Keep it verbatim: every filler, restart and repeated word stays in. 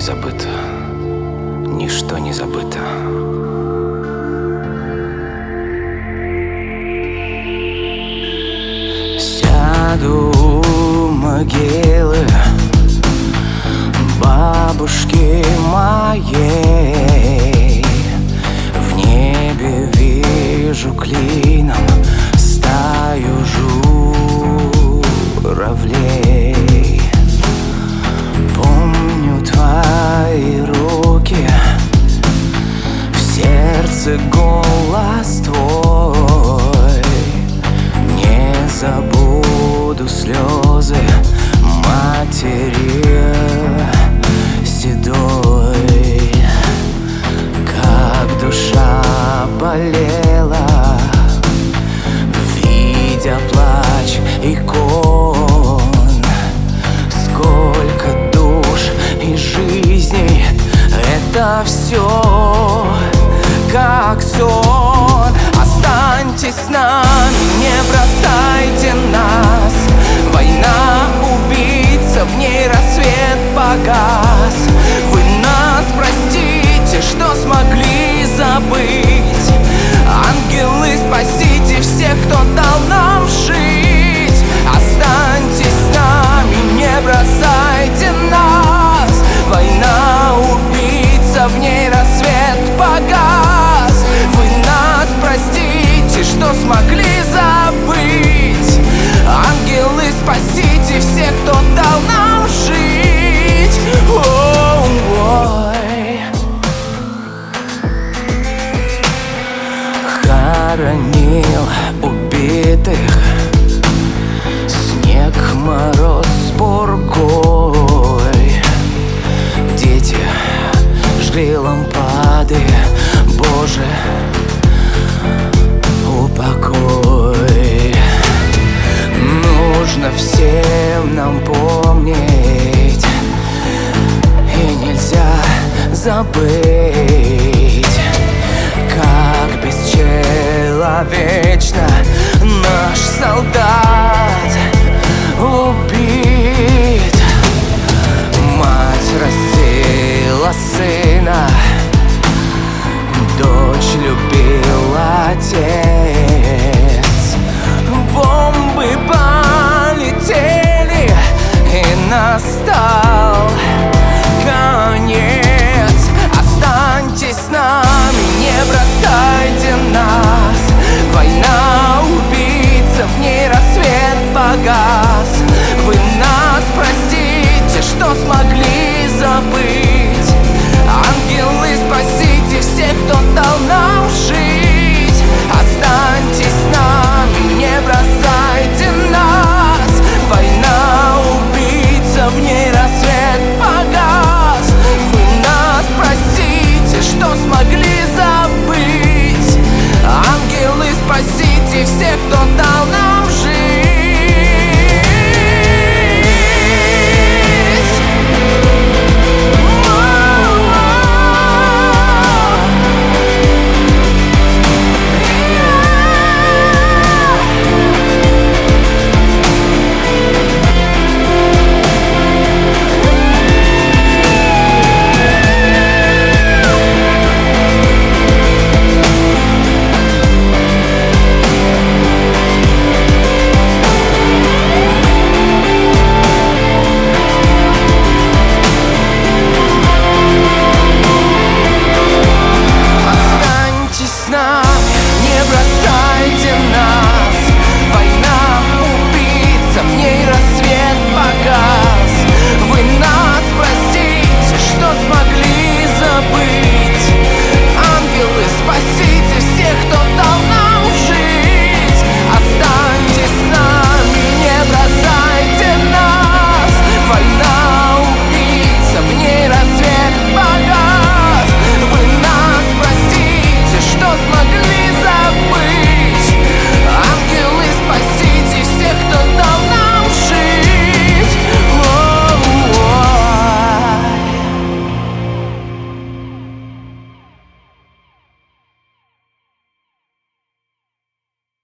забыто, ничто не забыто. Сяду у могилы бабушки моей, в небе вижу клином стаю журавлей. Помню твои руки, в сердце голос твой. Не забуду слезы матери седой. Как душа болела, видя плач икон. Сколько душ и жизней, это все как сон. Останьтесь с нами, не бросайте нас. Война убийца, в ней рассвет погас. Вы нас простите, что смогли забыть. Ангелы, спасите всех, кто дал нам жить. Останьтесь с нами, не бросайте нас. Война убийца, в ней рассвет погас. Вы нас простите, что смогли забыть. Ангелы, спасите всех, кто дал нам жить. Ой. Хоронил убитых снег, мороз с пургой. Дети жгли лампады, Боже, упокой. Нужно всем нам помнить, и нельзя забыть, как бесчеловечно наш солдат убит. Мать растила сына, дочь любила отец. Бомбы полетели, и настал конец. Останьтесь с нами, не бросайте нас. Война убийца, в ней рассвет погас. Вы нас простите, что смогли забыть. Ангелы, спасите всех, кто дал нам жить. Останьтесь с нами, не бросайте нас. Война убийца, в ней рассвет погас. Вы нас простите, что смогли забыть. Ангелы, спасите всех, кто дал нам жить. Спасите всех, кто дал нам